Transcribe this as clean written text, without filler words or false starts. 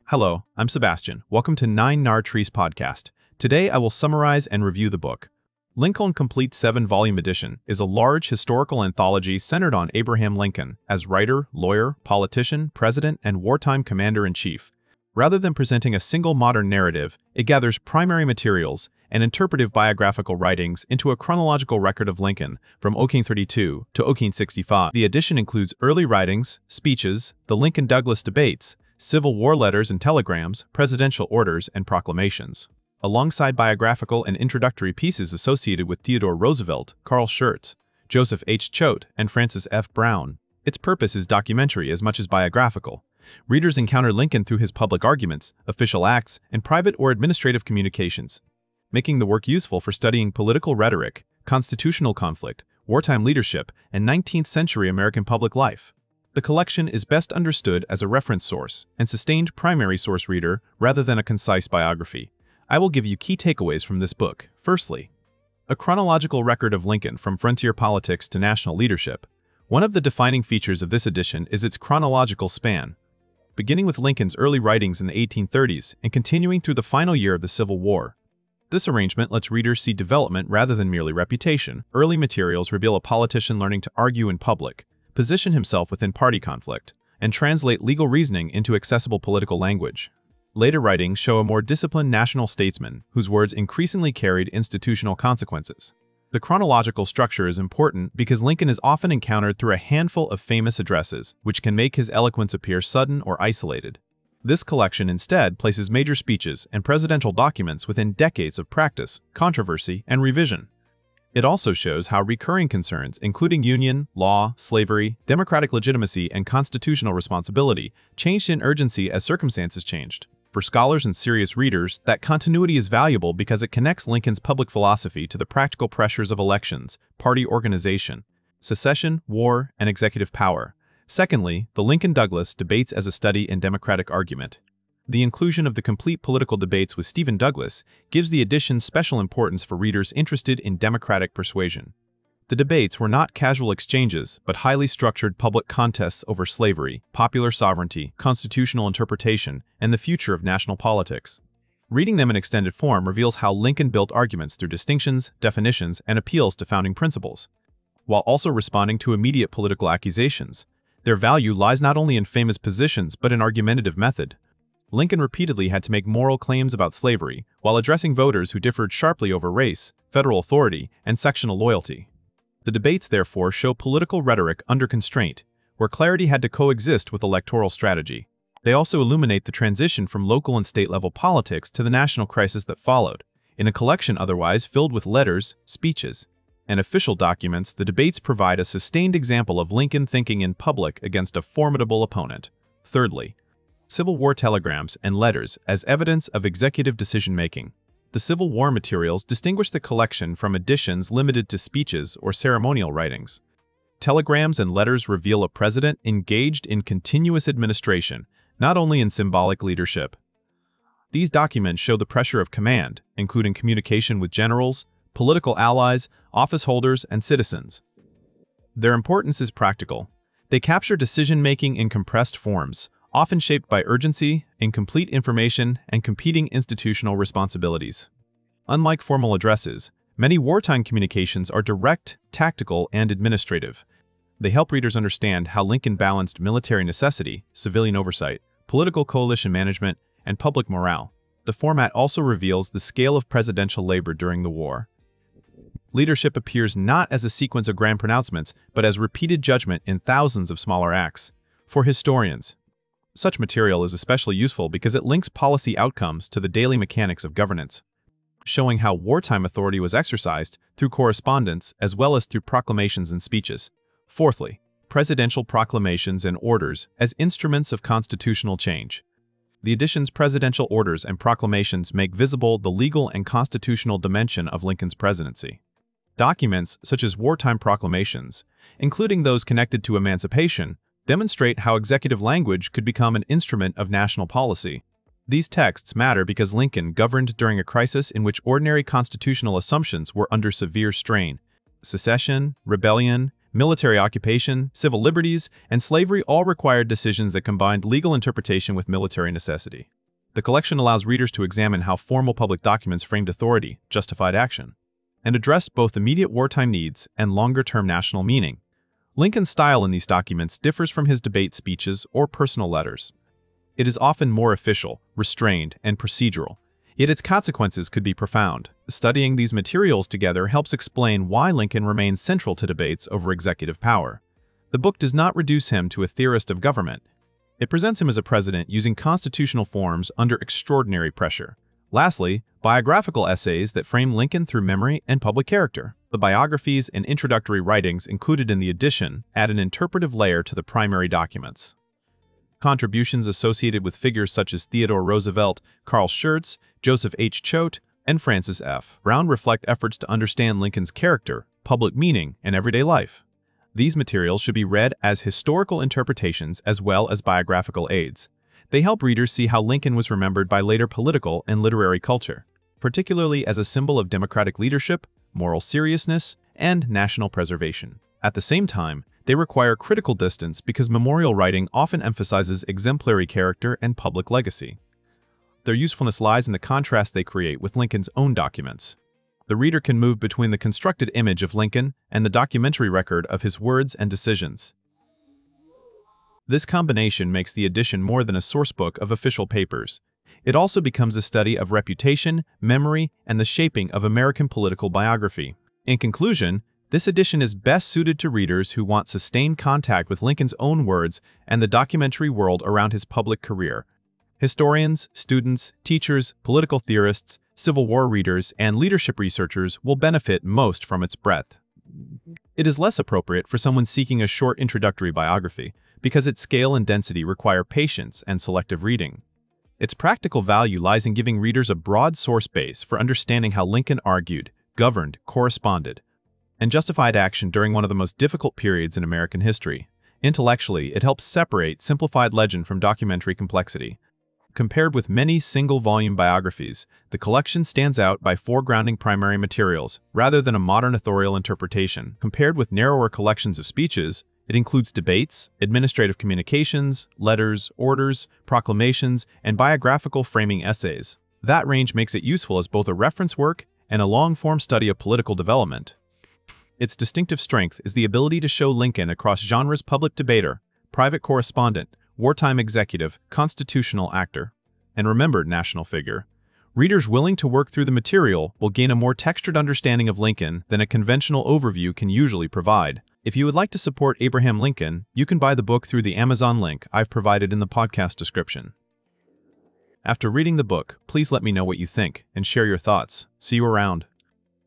Hello, I'm Sebastian. Welcome to Nine Nar Trees Podcast. Today I will summarize and review the book. Lincoln Complete 7-volume edition is a large historical anthology centered on Abraham Lincoln as writer, lawyer, politician, president, and wartime commander-in-chief. Rather than presenting a single modern narrative, it gathers primary materials and interpretive biographical writings into a chronological record of Lincoln from 1832 to 1865. The edition includes early writings, speeches, the Lincoln-Douglas debates, Civil War letters and telegrams, presidential orders, and proclamations, alongside biographical and introductory pieces associated with Theodore Roosevelt, Carl Schurz, Joseph H. Choate, and Francis F. Brown. Its purpose is documentary as much as biographical. Readers encounter Lincoln through his public arguments, official acts, and private or administrative communications, making the work useful for studying political rhetoric, constitutional conflict, wartime leadership, and 19th-century American public life. The collection is best understood as a reference source and sustained primary source reader rather than a concise biography. I will give you key takeaways from this book. Firstly, a chronological record of Lincoln from frontier politics to national leadership. One of the defining features of this edition is its chronological span, beginning with Lincoln's early writings in the 1830s and continuing through the final year of the Civil War. This arrangement lets readers see development rather than merely reputation. Early materials reveal a politician learning to argue in public, position himself within party conflict, and translate legal reasoning into accessible political language. Later writings show a more disciplined national statesman whose words increasingly carried institutional consequences. The chronological structure is important because Lincoln is often encountered through a handful of famous addresses, which can make his eloquence appear sudden or isolated. This collection instead places major speeches and presidential documents within decades of practice, controversy, and revision. It also shows how recurring concerns, including union, law, slavery, democratic legitimacy, and constitutional responsibility, changed in urgency as circumstances changed. For scholars and serious readers, that continuity is valuable because it connects Lincoln's public philosophy to the practical pressures of elections, party organization, secession, war, and executive power. Secondly, the Lincoln-Douglas debates as a study in democratic argument. The inclusion of the complete political debates with Stephen Douglas gives the edition special importance for readers interested in democratic persuasion. The debates were not casual exchanges, but highly structured public contests over slavery, popular sovereignty, constitutional interpretation, and the future of national politics. Reading them in extended form reveals how Lincoln built arguments through distinctions, definitions, and appeals to founding principles, while also responding to immediate political accusations. Their value lies not only in famous positions but in argumentative method. Lincoln repeatedly had to make moral claims about slavery while addressing voters who differed sharply over race, federal authority, and sectional loyalty. The debates, therefore, show political rhetoric under constraint, where clarity had to coexist with electoral strategy. They also illuminate the transition from local and state-level politics to the national crisis that followed. In a collection otherwise filled with letters, speeches, and official documents, the debates provide a sustained example of Lincoln thinking in public against a formidable opponent. Thirdly, Civil War telegrams and letters as evidence of executive decision-making. The Civil War materials distinguish the collection from editions limited to speeches or ceremonial writings. Telegrams and letters reveal a president engaged in continuous administration, not only in symbolic leadership. These documents show the pressure of command, including communication with generals, political allies, office holders, and citizens. Their importance is practical. They capture decision-making in compressed forms, often shaped by urgency, incomplete information, and competing institutional responsibilities. Unlike formal addresses, many wartime communications are direct, tactical, and administrative. They help readers understand how Lincoln balanced military necessity, civilian oversight, political coalition management, and public morale. The format also reveals the scale of presidential labor during the war. Leadership appears not as a sequence of grand pronouncements, but as repeated judgment in thousands of smaller acts. For historians, such material is especially useful because it links policy outcomes to the daily mechanics of governance, showing how wartime authority was exercised through correspondence as well as through proclamations and speeches. Fourthly, presidential proclamations and orders as instruments of constitutional change. The edition's presidential orders and proclamations make visible the legal and constitutional dimension of Lincoln's presidency. Documents such as wartime proclamations, including those connected to emancipation, demonstrate how executive language could become an instrument of national policy. These texts matter because Lincoln governed during a crisis in which ordinary constitutional assumptions were under severe strain. Secession, rebellion, military occupation, civil liberties, and slavery all required decisions that combined legal interpretation with military necessity. The collection allows readers to examine how formal public documents framed authority, justified action, and addressed both immediate wartime needs and longer-term national meaning. Lincoln's style in these documents differs from his debate speeches or personal letters. It is often more official, restrained, and procedural, yet its consequences could be profound. Studying these materials together helps explain why Lincoln remains central to debates over executive power. The book does not reduce him to a theorist of government. It presents him as a president using constitutional forms under extraordinary pressure. Lastly, biographical essays that frame Lincoln through memory and public character. The biographies and introductory writings included in the edition add an interpretive layer to the primary documents. Contributions associated with figures such as Theodore Roosevelt, Carl Schurz, Joseph H. Choate, and Francis F. Brown reflect efforts to understand Lincoln's character, public meaning, and everyday life. These materials should be read as historical interpretations as well as biographical aids. They help readers see how Lincoln was remembered by later political and literary culture, particularly as a symbol of democratic leadership, moral seriousness, and national preservation. At the same time, they require critical distance because memorial writing often emphasizes exemplary character and public legacy. Their usefulness lies in the contrast they create with Lincoln's own documents. The reader can move between the constructed image of Lincoln and the documentary record of his words and decisions. This combination makes the edition more than a sourcebook of official papers. It also becomes a study of reputation, memory, and the shaping of American political biography. In conclusion, this edition is best suited to readers who want sustained contact with Lincoln's own words and the documentary world around his public career. Historians, students, teachers, political theorists, Civil War readers, and leadership researchers will benefit most from its breadth. It is less appropriate for someone seeking a short introductory biography, because its scale and density require patience and selective reading. Its practical value lies in giving readers a broad source base for understanding how Lincoln argued, governed, corresponded, and justified action during one of the most difficult periods in American history. Intellectually, it helps separate simplified legend from documentary complexity. Compared with many single-volume biographies, the collection stands out by foregrounding primary materials, rather than a modern authorial interpretation. Compared with narrower collections of speeches, it includes debates, administrative communications, letters, orders, proclamations, and biographical framing essays. That range makes it useful as both a reference work and a long-form study of political development. Its distinctive strength is the ability to show Lincoln across genres: public debater, private correspondent, wartime executive, constitutional actor, and remembered national figure. Readers willing to work through the material will gain a more textured understanding of Lincoln than a conventional overview can usually provide. If you would like to support Abraham Lincoln, you can buy the book through the Amazon link I've provided in the podcast description. After reading the book, please let me know what you think and share your thoughts. See you around.